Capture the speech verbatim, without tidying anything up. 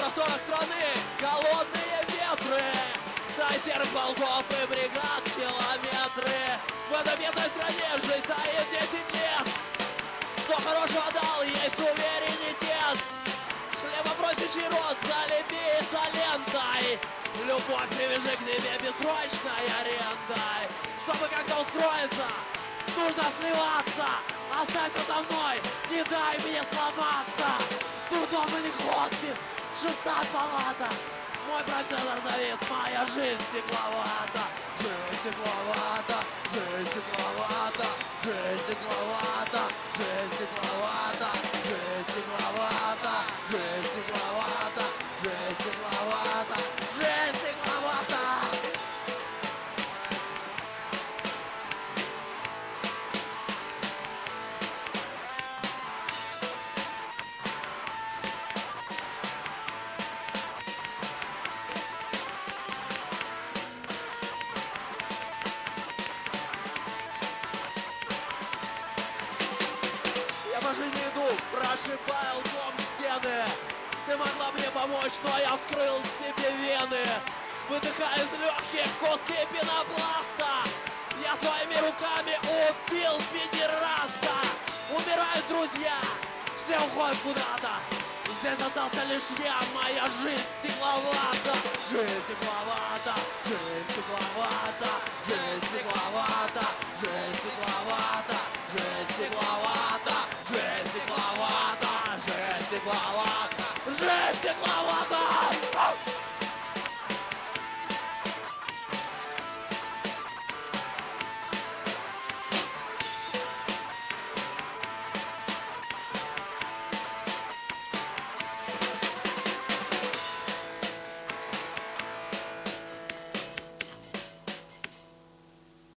просторах страны холодные ветры. До серых полков и бригад километры. В этой бедной стране жизнь стоит десять лет. Что хорошего дал, есть суверенитет. Хлебопросящий рот залепи изолентой. Любовь привяжи к себе бессрочной арендой. Чтобы как-то устроиться, нужно сливаться. Останься со мной, не дай мне сломаться. Трудом или хоспис, шестая палата. Мой процессор завис, моя жизнь стекловата. Жизнь стекловата, жизнь стекловата, жизнь стекловата, жизнь стекловата, жизнь стекловата, жизнь стекловата, жизнь стекловата, жизнь стекловата. По жизни иду, прошибаю лбом стены. Ты могла мне помочь, но я вскрыл себе вены. Выдыхая из легких куски пенопласта. Я своими руками убил педераста. Умирают друзья, все уходят куда-то. Здесь остался лишь я, моя жизнь стекловата. Жизнь стекловата, жизнь стекловата, жизнь стекловата,